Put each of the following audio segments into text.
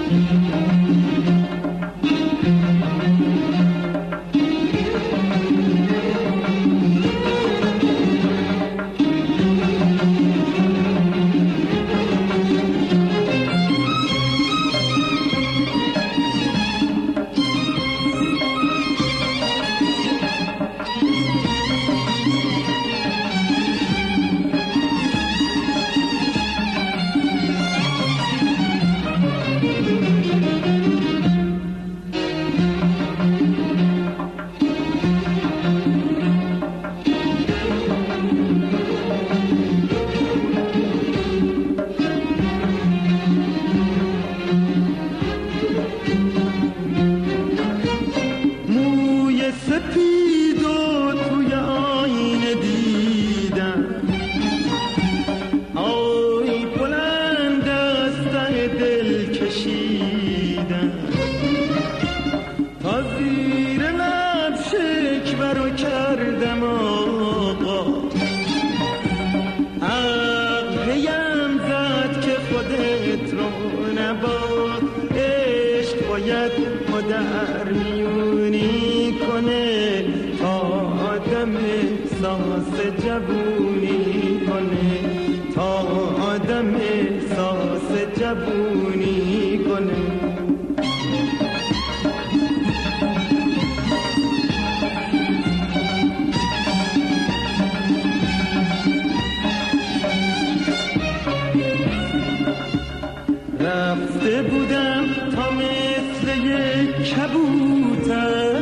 در میونی کنه تا آدم احساس جوونی کنه، تا آدم احساس جوونی کنه. رفته بودم تا مثل یک کبوتر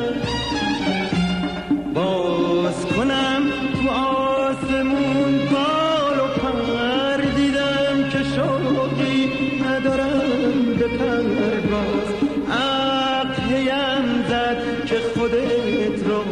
باز کنم تو آسمون بال و پر، دیدم که شوقی ندارم به پرواز. عقلیم زد که خودت رو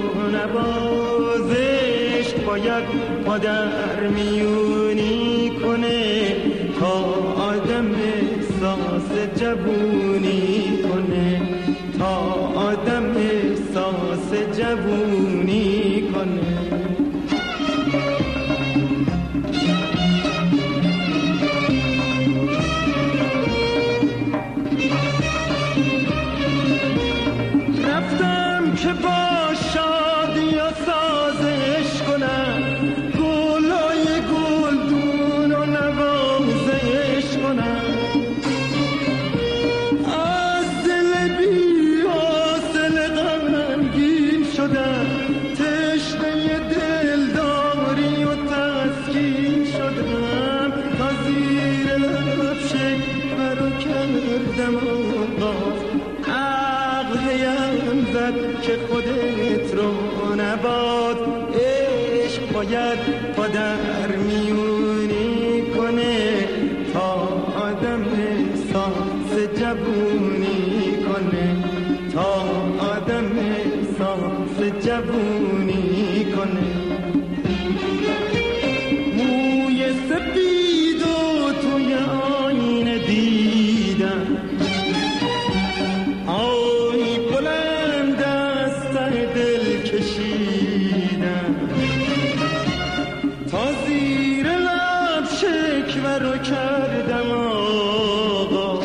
نبازش، باید ما در میونی کنه تا آدم احساس جوونی کنه، تا آدم احساس جوونی کنه. رفتم که با شادی و سازش کنم، گلای گلدون و نوازش کنم. تشنه دلداری و تسکین شدم، تا زیر لب شکوه رو کردم آغاز. عقلیم زد که خودت رو نباد، عشق باید با در میونی کنه تا آدم احساس جوونی کنه، تا آدم احساس جوونی کنه. موی سپید و توی آینه دیدم، آی بلند از ته دل کشیدم، تا زیر لب شکوه رو کردم آقا.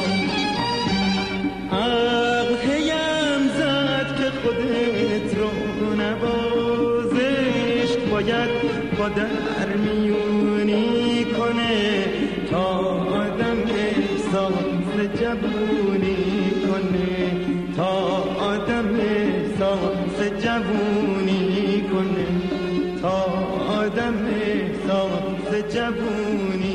عقلیم زد که خودت رو نبازش، باید با در میونی کنه تا آدم احساس جوونی کنه، تا آدم احساس جوونی کنه، تا آدم احساس جوونی